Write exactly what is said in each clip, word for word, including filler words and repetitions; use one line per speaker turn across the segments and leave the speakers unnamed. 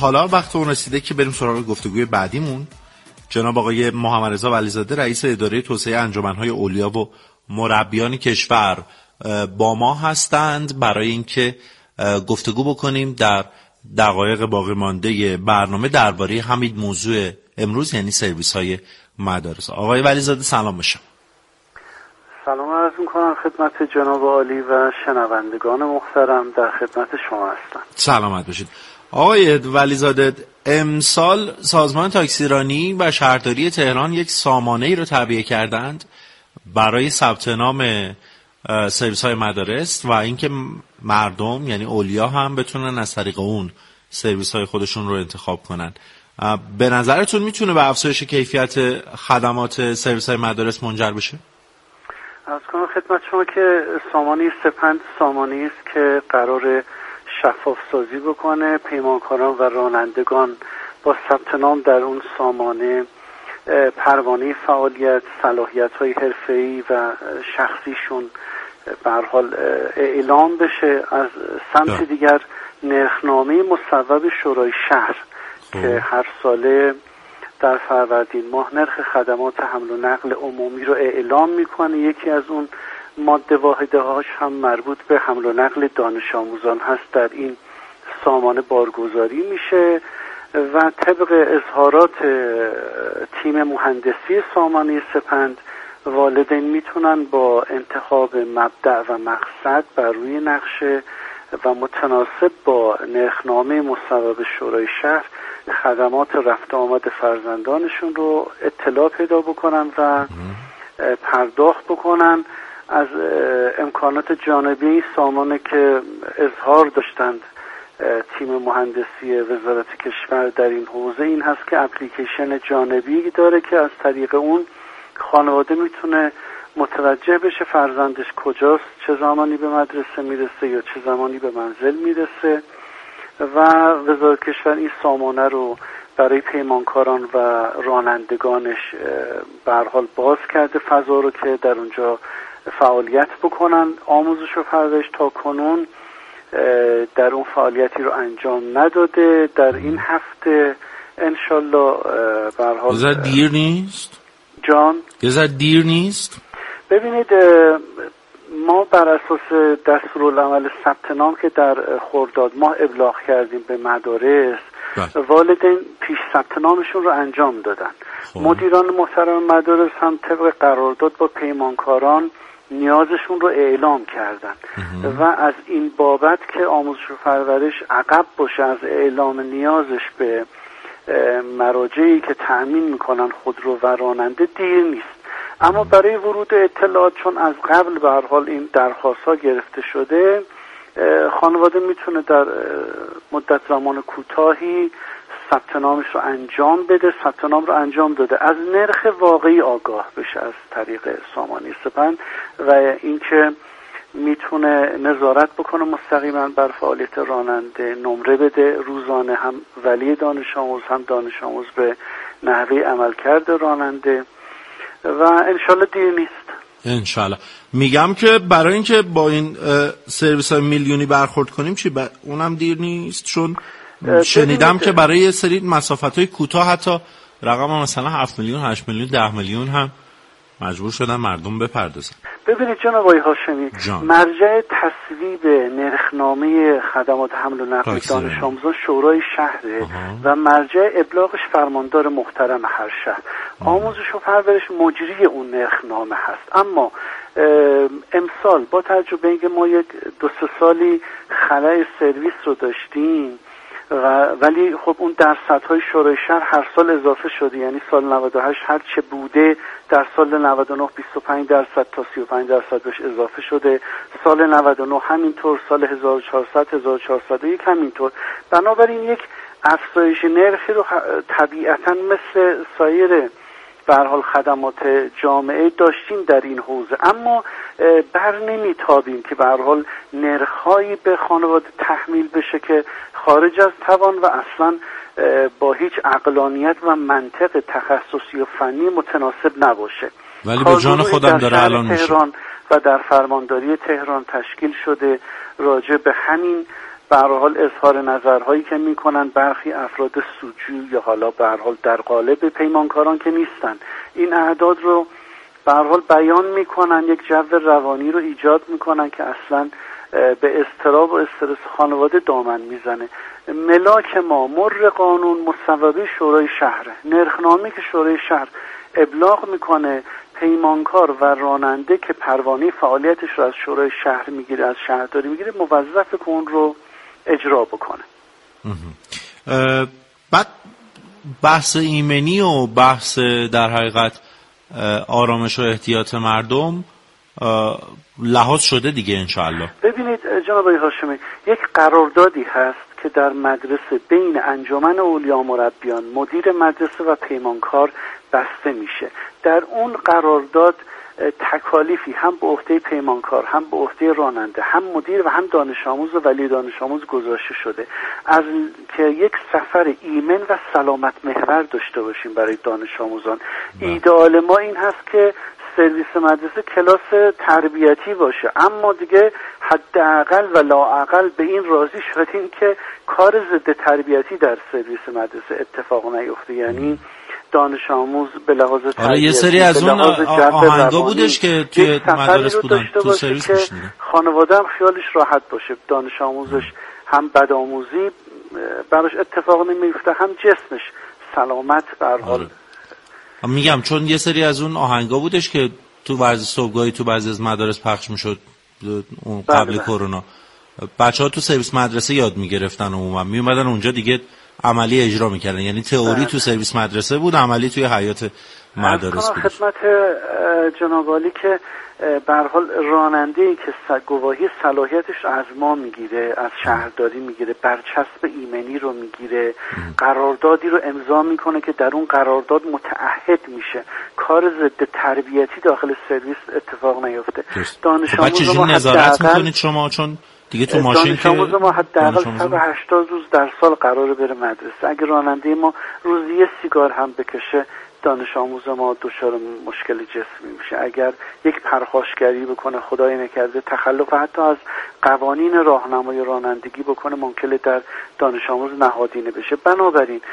حالا وقت اون رسیده که بریم سراغ گفتگوی بعدیمون. جناب آقای محمد رضا ولیزاده رئیس اداره توسعه انجمن‌های اولیا و مربیان کشور با ما هستند برای اینکه گفتگو بکنیم در دقایق باقی مانده برنامه درباره همین موضوع امروز، یعنی سرویس‌های مدارس. آقای ولیزاده سلام باشم.
سلام عرض می‌کنم خدمت جناب عالی و شنوندگان محترم، در خدمت شما هستم.
سلامت باشید. آقای ولیزاده، امسال سازمان تاکسیرانی و شهرداری تهران یک سامانه‌ای رو تعبیه کردند برای ثبت نام سرویس‌های مدارس و اینکه مردم یعنی اولیا هم بتونن از طریق اون سرویس‌های خودشون رو انتخاب کنن. به نظرتون میتونه به افزایش کیفیت خدمات سرویس‌های مدارس منجر بشه؟
از کنم خدمت شما که سامانه سپند سامانه‌ای است که قرار شفاف سازی بکنه، پیمانکاران و رانندگان با ثبت نام در اون سامانه پروانه فعالیت، صلاحیت‌های حرفه‌ای و شخصیشون به هر حال اعلام بشه. از سمت ده. دیگر نرخنامه مصوب شورای شهر خوب. که هر ساله در فروردین ماه نرخ خدمات حمل و نقل عمومی رو اعلام میکنه. یکی از اون ماده واحده هاش هم مربوط به حمل و نقل دانش آموزان هست. در این سامانه بارگذاری میشه و طبق اظهارات تیم مهندسی سامانه سپند، والدین میتونن با انتخاب مبدأ و مقصد بر روی نقشه و متناسب با نرخنامه مصوب شورای شهر خدمات رفت آمد فرزندانشون رو اطلاع پیدا بکنن و پرداخت بکنن. از امکانات جانبی این سامانه که اظهار داشتند تیم مهندسی وزارت کشور در این حوزه این هست که اپلیکیشن جانبی داره که از طریق اون خانواده میتونه متوجه بشه فرزندش کجاست، چه زمانی به مدرسه میرسه یا چه زمانی به منزل میرسه و وزارت کشور این سامانه رو برای پیمانکاران و رانندگانش به هر حال باز کرده فضا رو که در اونجا فعالیت بکنن. آموزش و پرورش تا کنون در اون فعالیتی رو انجام نداده. در این هفته انشالله به هر حال
یه دیر نیست
جان
یه دیر نیست
ببینید ما بر اساس دستورالعمل ثبت نام که در خرداد ماه ابلاغ کردیم به مدارس، والدین پیش ثبت نامشون رو انجام دادن. خواه. مدیران محترم مدارس هم طبق قرارداد با پیمانکاران نیازشون رو اعلام کردن و از این بابت که آموزش و پرورش عقب باشه از اعلام نیازش به مراجعی که تأمین میکنن خودرو و راننده دیر نیست. اما برای ورود اطلاعات چون از قبل به هر حال این درخواست ها گرفته شده، خانواده میتونه در مدت زمان کوتاهی ثبت نامش رو انجام بده. ثبت نام رو انجام داده از نرخ واقعی آگاه بشه از طریق سامانه سپند و اینکه میتونه نظارت بکنه مستقیما بر فعالیت راننده، نمره بده روزانه، هم ولی دانش آموز هم دانش آموز به نحوه عملکرد راننده و انشالله دیر نیست.
انشالله. میگم که برای اینکه با این سرویس های میلیونی برخورد کنیم چی ب... اونم دیر نیست، چون شنیدم که برای یه سری مسافت های کوتاه حتی رقم مثلا هفت میلیون، هشت میلیون، ده میلیون هم مجبور شدن مردم بپردازن.
ببینید جناب آقای هاشمی، مرجع تصویب نرخنامه خدمات حمل و نقل دانش آموزان شورای شهره و مرجع ابلاغش فرماندار محترم هر شهر. آموزش و پرورش مجری اون نرخنامه هست. اما امسال با توجه به اینکه ما یک دو سه سالی خلأ سرویس رو داشتیم و ولی خب اون درصدهای شورای شهر هر سال اضافه شده، یعنی سال نود و هشت هر چه بوده در سال نود و نه بیست و پنج درصد تا سی و پنج درصد بهش اضافه شده، سال نود و نه همینطور، سال هزار و چهارصد هزار و چهارصد و یک همینطور. بنابراین یک افزایش نرخی رو طبیعتا مثل سایر به هر حال خدمات جامعه داشتیم در این حوزه، اما بر نمیتابیم که به هر حال نرخ‌هایی به خانواده تحمیل بشه که خارج از توان و اصلا با هیچ عقلانیت و منطق تخصصی و فنی متناسب نباشه.
ولی به جان خودم داره الان میشه
و در فرمانداری تهران تشکیل شده راجع به همین به هر حال اظهار نظرهایی که میکنن برخی افراد سودجو یا حالا به هر حال در قالب پیمانکاران که نیستن، این اعداد رو به هر حال بیان میکنن، یک جو روانی رو ایجاد میکنن که اصلا به اضطراب و استرس خانواده دامن میزنه. ملاک ما مر قانون مصوبه شورای شهر، نرخنامه که شورای شهر ابلاغ میکنه پیمانکار و راننده که پروانه فعالیتش رو از شورای شهر میگیره، از شهرداری میگیره، موظف که اون رو اجرا بکنه.
بعد بحث ایمنی و بحث در حقیقت آرامش و احتیاط مردم لحاظ شده دیگه انشاءالله.
ببینید جناب آقای هاشمی، یک قراردادی هست که در مدرسه بین انجمن اولیا مربیان، مدیر مدرسه و پیمانکار بسته میشه. در اون قرارداد تکالیفی هم به عهده پیمانکار، هم به عهده راننده، هم مدیر و هم دانش آموز و ولی دانش آموز گذاشته شده از که یک سفر ایمن و سلامت محور داشته باشیم برای دانش آموزان. ایدئال ما این هست که سرویس مدرسه کلاس تربیتی باشه، اما دیگه حداقل و لااقل به این راضی شدیم که کار ضد تربیتی در سرویس مدرسه اتفاق نیفته. یعنی دانش آموز به لحاظ تربیتی،
آره یه سری از اون آهنگا بودش که توی مدارس بودن، تو سرویس میشنیدن.
خانواده هم خیالش راحت باشه، دانش آموزش هم بدآموزی براش اتفاق نمیفته، هم جسمش سلامت به هر حال.
میگم چون یه سری از اون آهنگا بودش که تو ورزش صبحگاهی تو بعضی از مدارس پخش میشد اون قبل کرونا، بچه‌ها تو سرویس مدرسه یاد میگرفتن، عموما میومدن اونجا دیگه عملی اجرا میکردن. یعنی تئوری تو سرویس مدرسه بود، عملی توی حیات مدارس بود.
خدمت جناب عالی که به هر حال راننده‌ای که گواهی صلاحیتش از ما میگیره، از شهرداری میگیره، برچسب ایمنی رو میگیره، قراردادی رو امضا میکنه که در اون قرارداد متعهد میشه کار ضد تربیتی داخل سرویس اتفاق نیفته. دانش آموز ما
نظارت میکنید شما؟ چون دیگه تو ماشین که
دانش آموز ما حداقل صد و هشتاد روز در سال قراره بره مدرسه. اگه راننده ما روزی یه سیگار هم بکشه، دانش آموز ما دچار مشکل جسمی میشه. اگر یک پرخاشگری بکنه، خدای نکرده تخلف حتی از قوانین راهنمای رانندگی بکنه، ممکنه در دانش آموز نهادینه بشه. بنابراین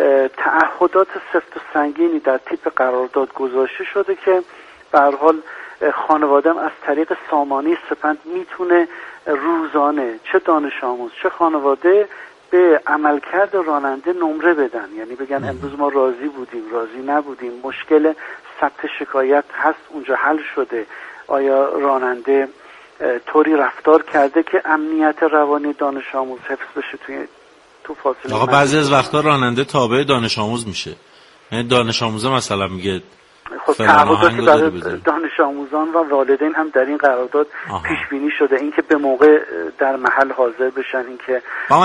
تعهدات سفت و سنگینی در تیپ قرارداد گذاشته شده که به هر حال خانواده‌ام از طریق سامانه سپند میتونه روزانه چه دانش آموز چه خانواده به عملکرد راننده نمره بدن، یعنی بگن امروز ما راضی بودیم، راضی نبودیم، مشکل ثبت شکایت هست اونجا حل شده، آیا راننده طوری رفتار کرده که امنیت روانی دانش آموز حفظ بشه توی تو فاصله.
آقا بعضی از وقتا راننده تابع دانش آموز میشه، یعنی دانش آموز مثلا میگه
خب تعهداتی برای دانش آموزان و والدین هم در این قرارداد پیش بینی شده، اینکه به موقع در محل حاضر بشن، اینکه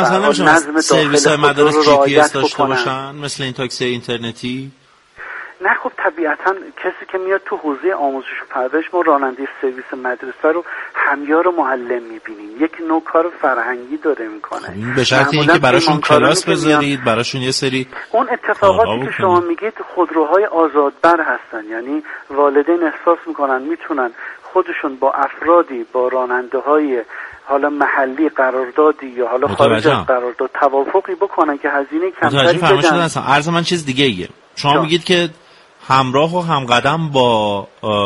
نظم سرویس مدارس جی پی اس داشته باشن مثل این تاکسی اینترنتی.
نه خب طبیعتا کسی که میاد تو حوزه آموزش و پرورش، ما راننده سرویس مدرسه رو همیار و معلم میبینیم، یک نوع کار فرهنگی داره میکنه،
به شرط اینکه براشون کلاس بذارید، براشون یه سری
اون اتفاقاتی که شما میگید خودروهای آزادبر هستن، یعنی والدین احساس میکنن میتونن خودشون با افرادی، با راننده های حالا محلی قراردادی یا حالا خارج از قرارداد توافقی بکنن که هزینه کمتری بدن.
عرض من چیز دیگه ایه. شما جا. میگید که همراه و همقدم با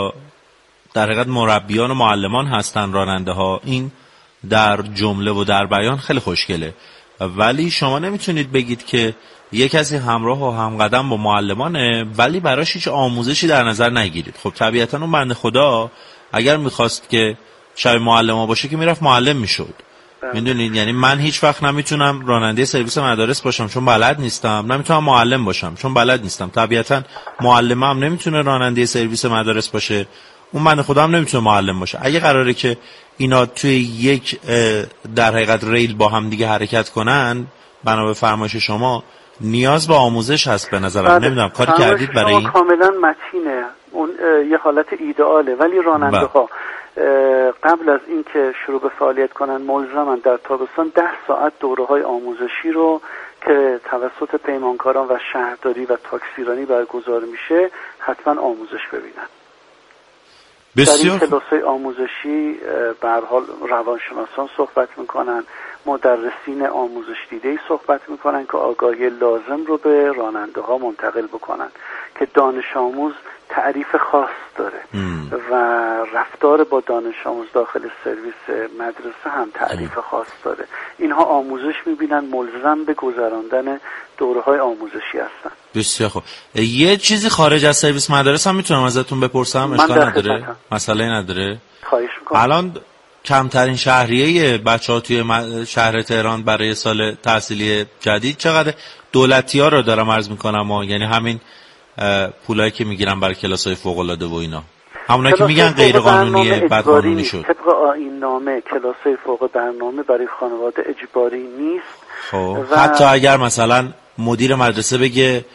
در حقیقت مربیان و معلمان هستن راننده ها، این در جمله و در بیان خیلی خوشگله، ولی شما نمیتونید بگید که یک کسی همراه و همقدم با معلمانه ولی براش هیچ آموزشی در نظر نگیرید. خب طبیعتا اون بنده خدا اگر میخواست که شاید معلم ها باشه که میرفت معلم میشد. میدونید یعنی من هیچ وقت نمیتونم راننده سرویس مدارس باشم چون بلد نیستم، نمیتونم معلم باشم چون بلد نیستم. طبیعتا معلم هم نمیتونه راننده سرویس مدارس باشه، اون بنده خدا هم نمیتونه معلم باشه. اگه قراره که اینا توی یک در حقیقت ریل با هم دیگه حرکت کنن، بنا به فرمایش شما نیاز به آموزش هست به نظرم. نمیدونم کاری کردید برای این؟
کاملا متینه، اون یه حالت ایدئاله، ولی راننده ها قبل از اینکه شروع به فعالیت کنن ملزمن در تابستان ده ساعت دوره‌های آموزشی رو که توسط پیمانکاران و شهرداری و تاکسیرانی برگزار میشه حتما آموزش ببینن.
بسیار.
در این کلاس‌های آموزشی به هر حال روانشناسان صحبت میکنن، مدرسین آموزش دیده‌ای صحبت میکنن که آگاهی لازم رو به راننده ها منتقل بکنن که دانش آموز تعریف خاص داره ام. و رفتار با دانش آموز داخل سرویس مدرسه هم تعریف ام. خاص داره. اینها آموزش میبینن، ملزم به گذراندن دوره‌های آموزشی هستن.
بسیار خوب. یه چیزی خارج از سرویس مدرسه هم میتونم ازتون بپرسم؟ اشکال نداره؟ مسئله نداره؟
خواهش میکنم.
الان کمترین شهریه بچه‌ها توی شهر تهران برای سال تحصیلی جدید چقدر؟ دولتی‌ها رو دارم عرض میکنم ها، یعنی همین پولایی که میگیرن برای کلاس‌های فوق‌العاده و اینا، همونایی که میگن غیر قانونیه، بد قانونی شد.
طبق آیین نامه کلاس‌های فوق برنامه برای خانواده اجباری نیست.
خب و... حتی اگر مثلا مدیر مدرسه بگه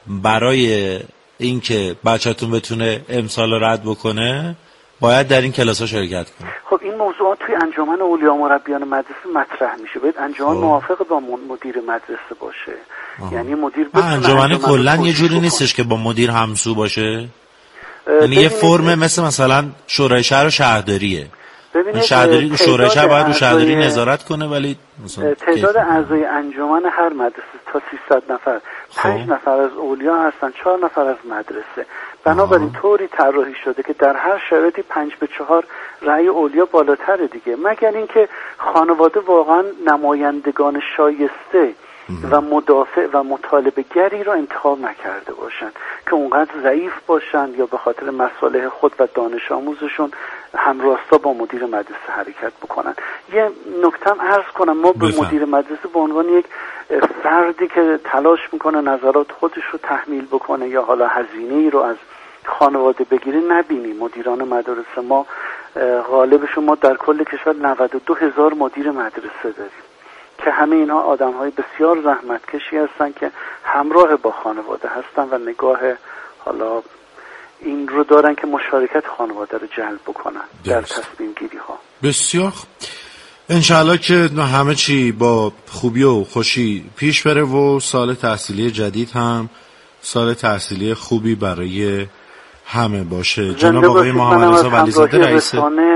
برای اینکه بچه‌تون بتونه امسال رد بکنه باید در این کلاس‌ها شرکت کنه.
خب این موضوعات توی انجمن اولیا و مربیان مدرسه مطرح میشه. باید انجمن موافق با مدیر مدرسه باشه. آه. یعنی مدیر بتونه
انجمن کلا یه جوری نیستش که با مدیر همسو باشه. یعنی یه فرم مثل مثلا شورای شهر و شهرداریه. ببینید شهرداری رو شورای شهر باید رو شهرداری نظارت کنه، ولی
تعداد اعضای انجمن هر مدرسه تا سیصد نفر، پنج نفر از اولیا هستن، چهار نفر از مدرسه. بنابراین طوری طراحی شده که در هر شرایطی پنج به چهار رأی اولیا بالاتره دیگه، مگر اینکه خانواده واقعا نمایندگان شایسته و مدافع و مطالبه گری رو انتخاب نکرده باشن که اونقدر ضعیف باشن یا به خاطر مصالح خود و دانش آموزشون همراستا با مدیر مدرسه حرکت بکنن. یه نکتم عرض کنم، ما به مدیر مدرسه به عنوان یک فردی که تلاش میکنه نظرات خودش رو تحمیل بکنه یا حالا هزینه‌ای رو از خانواده بگیره نبینیم. مدیران مدرسه ما غالبشون، ما در کل کشور نود و دو هزار مدیر مدرسه داریم که همه اینها آدم‌های بسیار زحمتکشی هستن که همراه با خانواده هستن و نگاه حالا این رو دارن که مشارکت خانواده رو جلب بکنن در تصمیم گیری ها.
بسیار انشاءالله که همه چی با خوبی و خوشی پیش بره و سال تحصیلی جدید هم سال تحصیلی خوبی برای همه باشه. جناب آقای محمد رضا ولیزاده رئیس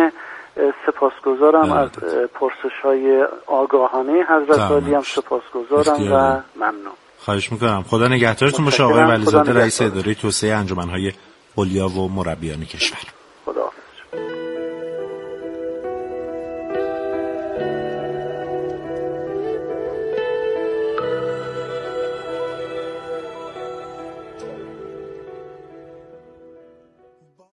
سپاسگزارم از پرسش‌های آگاهانه حضرت عالی، هم سپاسگزارم و ممنون.
خواهش میکنم. خدا نگهدارتون باشه آقای ولیزاده رئیس اداره توسعه انجمن‌های اولیا و مربیان کشور.